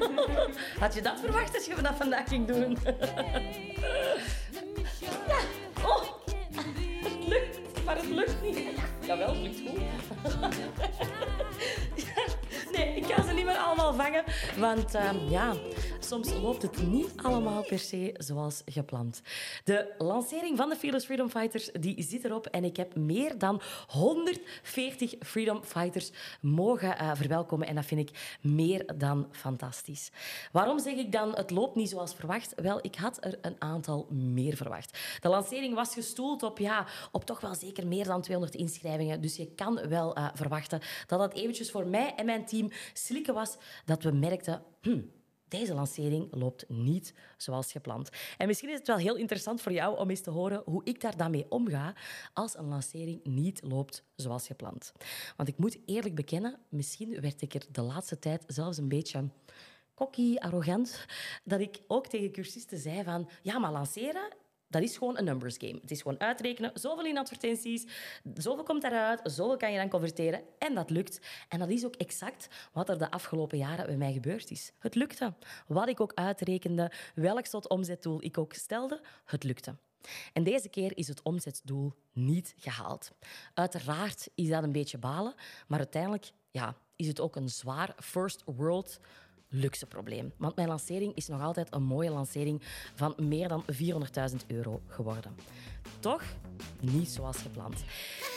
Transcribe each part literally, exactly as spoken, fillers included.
Had je dat verwacht als je dat vandaag ging doen? Ja. Oh, het lukt, maar het lukt niet. Jawel, het lukt goed. Nee, ik kan ze niet meer allemaal vangen, want uh, ja, soms loopt het niet allemaal per se zoals gepland. De lancering van de Fearless Freedom Fighters die zit erop en ik heb meer dan honderdveertig Freedom Fighters mogen uh, verwelkomen en dat vind ik meer dan fantastisch. Waarom zeg ik dan het loopt niet zoals verwacht? Wel, ik had er een aantal meer verwacht. De lancering was gestoeld op, ja, op toch wel zeker meer dan tweehonderd inschrijvingen, dus je kan wel uh, verwachten dat dat eventjes voor mij en mijn team slikken was, dat we merkten... Hmm, deze lancering loopt niet zoals gepland. En misschien is het wel heel interessant voor jou om eens te horen hoe ik daar dan mee omga als een lancering niet loopt zoals gepland. Want ik moet eerlijk bekennen, misschien werd ik er de laatste tijd zelfs een beetje cocky, arrogant, dat ik ook tegen cursisten zei van ja, maar lanceren... Dat is gewoon een numbers game. Het is gewoon uitrekenen, zoveel in advertenties, zoveel komt daaruit, zoveel kan je dan converteren. En dat lukt. En dat is ook exact wat er de afgelopen jaren bij mij gebeurd is. Het lukte. Wat ik ook uitrekende, welk soort omzetdoel ik ook stelde, het lukte. En deze keer is het omzetdoel niet gehaald. Uiteraard is dat een beetje balen, maar uiteindelijk ja, is het ook een zwaar first world luxe probleem. Want mijn lancering is nog altijd een mooie lancering van meer dan vierhonderdduizend euro geworden. Toch niet zoals gepland.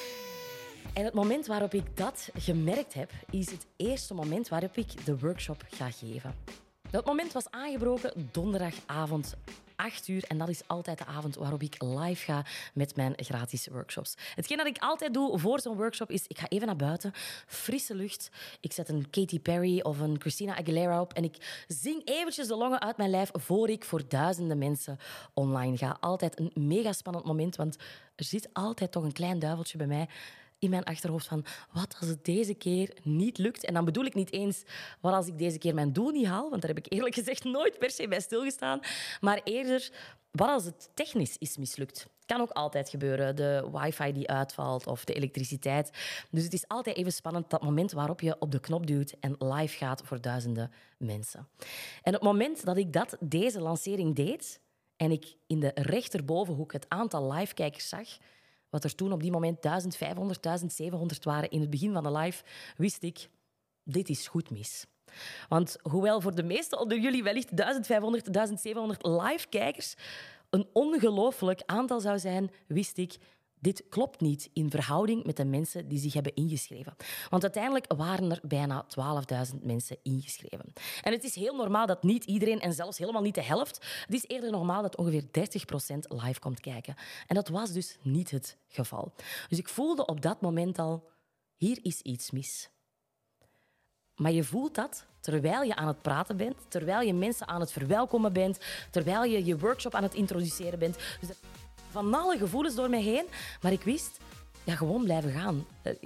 En het moment waarop ik dat gemerkt heb, is het eerste moment waarop ik de workshop ga geven. Dat moment was aangebroken donderdagavond acht uur. En dat is altijd de avond waarop ik live ga met mijn gratis workshops. Hetgeen dat ik altijd doe voor zo'n workshop is, ik ga even naar buiten, frisse lucht. Ik zet een Katy Perry of een Christina Aguilera op en ik zing eventjes de longen uit mijn lijf voor ik voor duizenden mensen online ga. Altijd een mega spannend moment, want er zit altijd toch een klein duiveltje bij mij in mijn achterhoofd van wat als het deze keer niet lukt. En dan bedoel ik niet eens wat als ik deze keer mijn doel niet haal, want daar heb ik eerlijk gezegd nooit per se bij stilgestaan. Maar eerder, wat als het technisch is mislukt? Kan ook altijd gebeuren. De wifi die uitvalt of de elektriciteit. Dus het is altijd even spannend, dat moment waarop je op de knop duwt en live gaat voor duizenden mensen. En op het moment dat ik dat, deze lancering deed en ik in de rechterbovenhoek het aantal live-kijkers zag, wat er toen op die moment duizend vijfhonderd, duizend zevenhonderd waren in het begin van de live, wist ik, dit is goed mis. Want hoewel voor de meesten onder jullie wellicht duizend vijfhonderd, duizend zevenhonderd live-kijkers een ongelooflijk aantal zou zijn, wist ik, dit klopt niet in verhouding met de mensen die zich hebben ingeschreven. Want uiteindelijk waren er bijna twaalfduizend mensen ingeschreven. En het is heel normaal dat niet iedereen, en zelfs helemaal niet de helft, het is eerder normaal dat ongeveer dertig procent live komt kijken. En dat was dus niet het geval. Dus ik voelde op dat moment al, hier is iets mis. Maar je voelt dat terwijl je aan het praten bent, terwijl je mensen aan het verwelkomen bent, terwijl je je workshop aan het introduceren bent. Dus van alle gevoelens door mij heen, maar ik wist, ja, gewoon blijven gaan.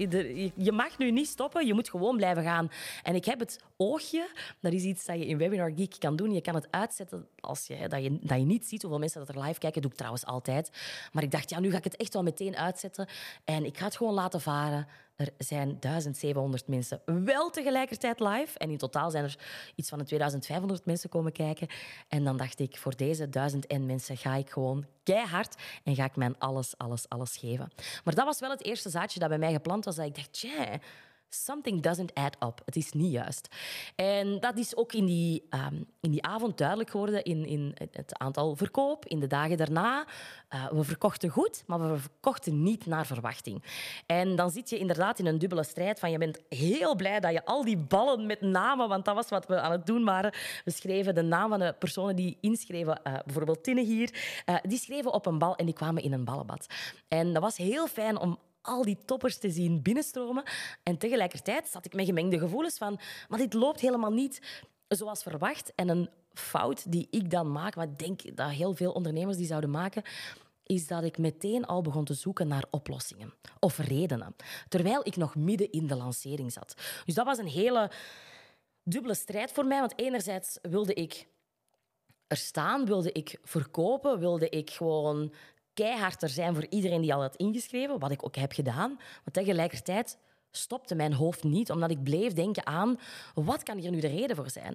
Je mag nu niet stoppen, je moet gewoon blijven gaan. En ik heb het oogje, dat is iets dat je in Webinar Geek kan doen. Je kan het uitzetten als je, dat, je, dat je niet ziet hoeveel mensen dat er live kijken. Dat doe ik trouwens altijd. Maar ik dacht, ja, nu ga ik het echt wel meteen uitzetten. En ik ga het gewoon laten varen. Er zijn duizend zevenhonderd mensen wel tegelijkertijd live. En in totaal zijn er iets van de tweeduizend vijfhonderd mensen komen kijken. En dan dacht ik, voor deze duizend en mensen ga ik gewoon keihard en ga ik mijn alles, alles, alles geven. Maar dat was wel het eerste zaadje dat bij mij geplant was. Dat ik dacht, tja, something doesn't add up. Het is niet juist. En dat is ook in die, um, in die avond duidelijk geworden in, in het aantal verkoop, in de dagen daarna. Uh, we verkochten goed, maar we verkochten niet naar verwachting. En dan zit je inderdaad in een dubbele strijd van je bent heel blij dat je al die ballen met namen, want dat was wat we aan het doen waren. We schreven de naam van de personen die inschreven, uh, bijvoorbeeld Tinne hier, uh, die schreven op een bal en die kwamen in een ballenbad. En dat was heel fijn om al die toppers te zien binnenstromen. En tegelijkertijd zat ik met gemengde gevoelens van, maar dit loopt helemaal niet zoals verwacht. En een fout die ik dan maak, wat ik denk dat heel veel ondernemers die zouden maken, is dat ik meteen al begon te zoeken naar oplossingen of redenen, terwijl ik nog midden in de lancering zat. Dus dat was een hele dubbele strijd voor mij, want enerzijds wilde ik er staan, wilde ik verkopen, wilde ik gewoon keihard er zijn voor iedereen die al had ingeschreven, wat ik ook heb gedaan. Maar tegelijkertijd stopte mijn hoofd niet, omdat ik bleef denken aan wat kan hier nu de reden voor zijn.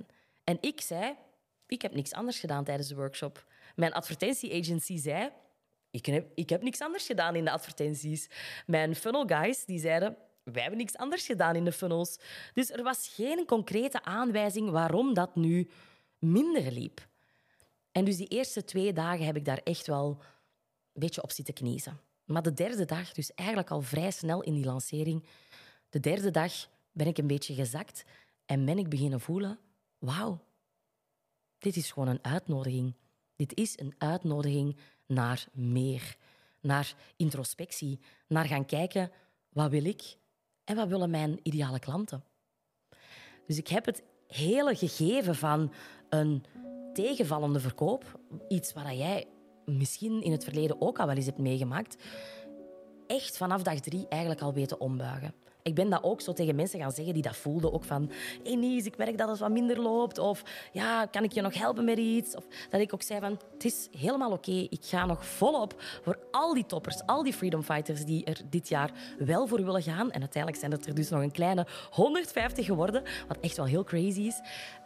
En ik zei, ik heb niks anders gedaan tijdens de workshop. Mijn advertentie-agency zei, ik heb, ik heb niks anders gedaan in de advertenties. Mijn funnel guys die zeiden, wij hebben niks anders gedaan in de funnels. Dus er was geen concrete aanwijzing waarom dat nu minder liep. En dus die eerste twee dagen heb ik daar echt wel een beetje op zitten kniezen. Maar de derde dag, dus eigenlijk al vrij snel in die lancering, de derde dag ben ik een beetje gezakt en ben ik beginnen voelen, wauw, dit is gewoon een uitnodiging. Dit is een uitnodiging naar meer, naar introspectie, naar gaan kijken, wat wil ik en wat willen mijn ideale klanten? Dus ik heb het hele gegeven van een tegenvallende verkoop, iets wat jij misschien in het verleden ook al wel eens hebt meegemaakt, echt vanaf dag drie eigenlijk al weten ombuigen. Ik ben dat ook zo tegen mensen gaan zeggen die dat voelden. Ook van, hey Nies, ik merk dat het wat minder loopt. Of, ja, kan ik je nog helpen met iets? Of dat ik ook zei van, het is helemaal oké. Okay. Ik ga nog volop voor al die toppers, al die freedom fighters die er dit jaar wel voor willen gaan. En uiteindelijk zijn het er dus nog een kleine honderdvijftig geworden. Wat echt wel heel crazy is.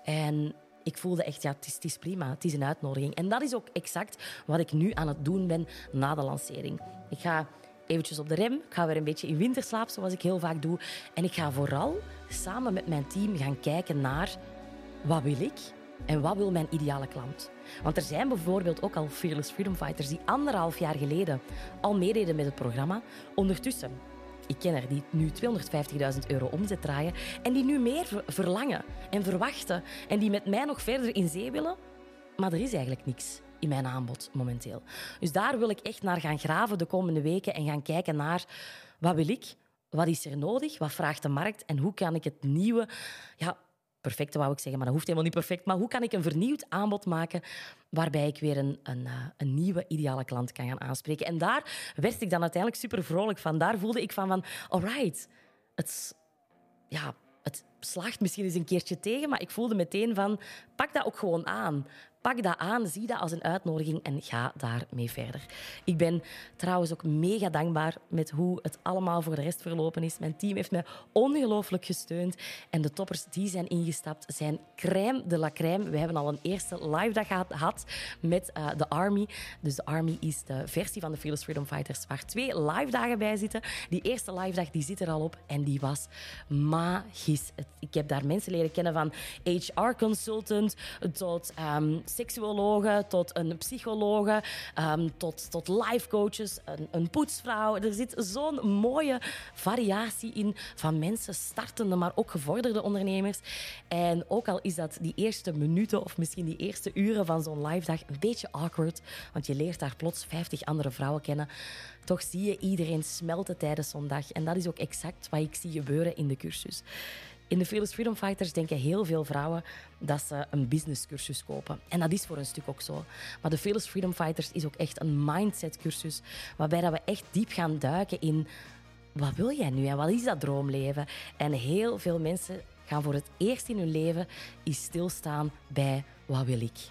En ik voelde echt, ja, het is, het is prima. Het is een uitnodiging. En dat is ook exact wat ik nu aan het doen ben na de lancering. Ik ga eventjes op de rem. Ik ga weer een beetje in winterslaap, zoals ik heel vaak doe. En ik ga vooral samen met mijn team gaan kijken naar wat wil ik en wat wil mijn ideale klant. Want er zijn bijvoorbeeld ook al Fearless Freedom Fighters die anderhalf jaar geleden al meededen met het programma. Ondertussen, ik ken er die nu tweehonderdvijftigduizend euro omzet draaien en die nu meer verlangen en verwachten en die met mij nog verder in zee willen. Maar er is eigenlijk niks in mijn aanbod momenteel. Dus daar wil ik echt naar gaan graven de komende weken en gaan kijken naar wat wil ik, wat is er nodig, wat vraagt de markt en hoe kan ik het nieuwe, ja, perfecte wou ik zeggen, maar dat hoeft helemaal niet perfect, maar hoe kan ik een vernieuwd aanbod maken waarbij ik weer een, een, een nieuwe ideale klant kan gaan aanspreken. En daar werd ik dan uiteindelijk super vrolijk van. Daar voelde ik van, van alright, het, ja, het slaagt misschien eens een keertje tegen, maar ik voelde meteen van, pak dat ook gewoon aan. Pak dat aan, zie dat als een uitnodiging en ga daarmee verder. Ik ben trouwens ook mega dankbaar met hoe het allemaal voor de rest verlopen is. Mijn team heeft mij ongelooflijk gesteund. En de toppers die zijn ingestapt zijn crème de la crème. We hebben al een eerste live dag gehad met uh, de Army. Dus de Army is de versie van de Fearless Freedom Fighters waar twee live dagen bij zitten. Die eerste live dag die zit er al op en die was magisch. Ik heb daar mensen leren kennen van H R-consultant tot Um, seksuologen, tot een psychologe, um, tot, tot life coaches, een, een poetsvrouw. Er zit zo'n mooie variatie in van mensen, startende, maar ook gevorderde ondernemers. En ook al is dat die eerste minuten of misschien die eerste uren van zo'n live dag een beetje awkward, want je leert daar plots vijftig andere vrouwen kennen, toch zie je iedereen smelten tijdens zo'n dag. En dat is ook exact wat ik zie gebeuren in de cursus. In de Fearless Freedom Fighters denken heel veel vrouwen dat ze een businesscursus kopen. En dat is voor een stuk ook zo. Maar de Fearless Freedom Fighters is ook echt een mindsetcursus waarbij we echt diep gaan duiken in wat wil jij nu en wat is dat droomleven? En heel veel mensen gaan voor het eerst in hun leven eens stilstaan bij wat wil ik?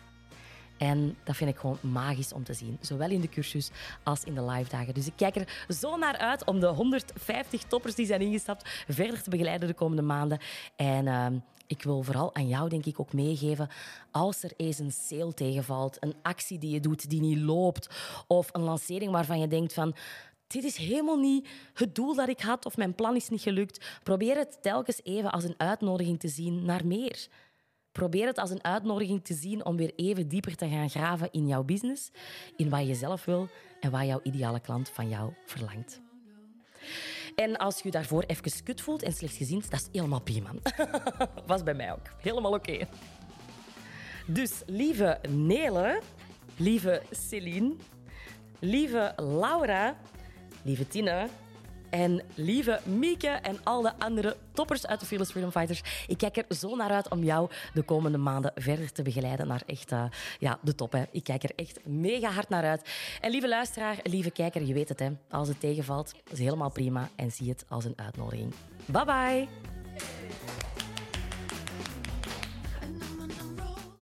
En dat vind ik gewoon magisch om te zien. Zowel in de cursus als in de live dagen. Dus ik kijk er zo naar uit om de honderdvijftig toppers die zijn ingestapt verder te begeleiden de komende maanden. En uh, ik wil vooral aan jou denk ik ook meegeven, als er eens een sale tegenvalt, een actie die je doet die niet loopt, of een lancering waarvan je denkt van, dit is helemaal niet het doel dat ik had of mijn plan is niet gelukt. Probeer het telkens even als een uitnodiging te zien naar meer. Probeer het als een uitnodiging te zien om weer even dieper te gaan graven in jouw business, in wat je zelf wil en wat jouw ideale klant van jou verlangt. En als je je daarvoor even kut voelt en slechtgezind, dat is helemaal prima. Was bij mij ook. Helemaal oké. Okay. Dus lieve Nele, lieve Celine, lieve Laura, lieve Tine en lieve Mieke en al de andere toppers uit de Fearless Freedom Fighters. Ik kijk er zo naar uit om jou de komende maanden verder te begeleiden naar echt uh, ja, de top. Hè. Ik kijk er echt mega hard naar uit. En lieve luisteraar, lieve kijker, je weet het, hè. Als het tegenvalt, is helemaal prima en zie het als een uitnodiging. Bye bye!